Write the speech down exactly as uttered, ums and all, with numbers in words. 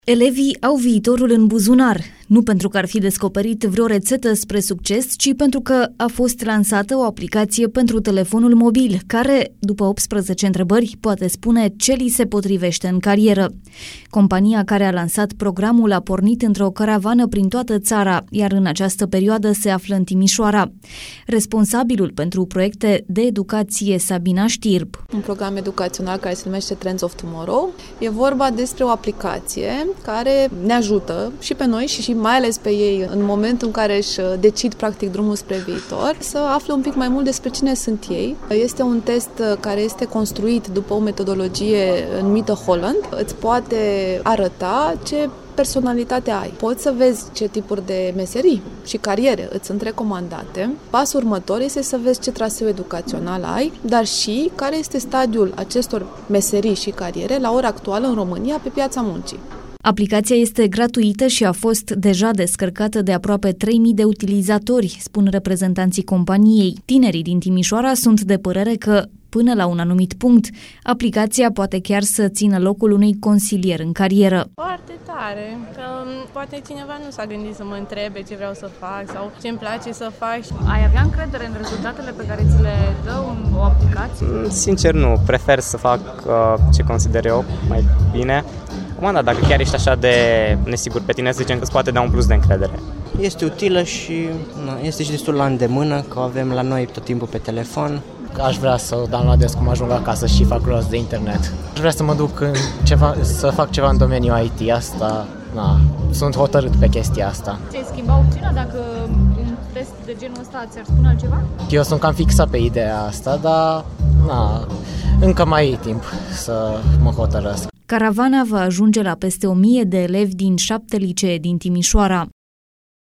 Elevii au viitorul în buzunar, nu pentru că ar fi descoperit vreo rețetă spre succes, ci pentru că a fost lansată o aplicație pentru telefonul mobil, care, după optsprezece întrebări, poate spune ce li se potrivește în carieră. Compania care a lansat programul a pornit într-o caravană prin toată țara, iar în această perioadă se află în Timișoara. Responsabilul pentru proiecte de educație, Sabina Știrb. Un program educațional care se numește Trends of Tomorrow. E vorba despre o aplicație care ne ajută și pe noi și, și mai ales pe ei în momentul în care își decid practic drumul spre viitor, să afle un pic mai mult despre cine sunt ei. Este un test care este construit după o metodologie numită Holland. Îți poate arăta ce personalitate ai. Poți să vezi ce tipuri de meserii și cariere îți sunt recomandate. Pasul următor este să vezi ce traseu educațional ai, dar și care este stadiul acestor meserii și cariere la ora actuală în România pe piața muncii. Aplicația este gratuită și a fost deja descărcată de aproape trei mii de utilizatori, spun reprezentanții companiei. Tinerii din Timișoara sunt de părere că, până la un anumit punct, aplicația poate chiar să țină locul unui consilier în carieră. Foarte tare, că poate cineva nu s-a gândit să mă întrebe ce vreau să fac sau ce îmi place să fac. Ai avea încredere în rezultatele pe care ți le dă o aplicație? Sincer nu, prefer să fac uh, ce consider eu mai bine. Acum, da, dacă chiar ești așa de nesigur pe tine, să zicem că îți poate da un plus de încredere. Este utilă și na, este și destul la îndemână, că o avem la noi tot timpul pe telefon. Aș vrea să o downloadez cum ajung acasă și fac rost de internet. Aș vrea să mă duc în ceva, să fac ceva în domeniul I T, asta, na, sunt hotărât pe chestia asta. Ți-ai schimba opțiunea dacă un test de genul ăsta ți-ar spune altceva? Eu sunt cam fixat pe ideea asta, dar na, încă mai e timp să mă hotărăsc. Caravana va ajunge la peste o mie de elevi din șapte licee din Timișoara.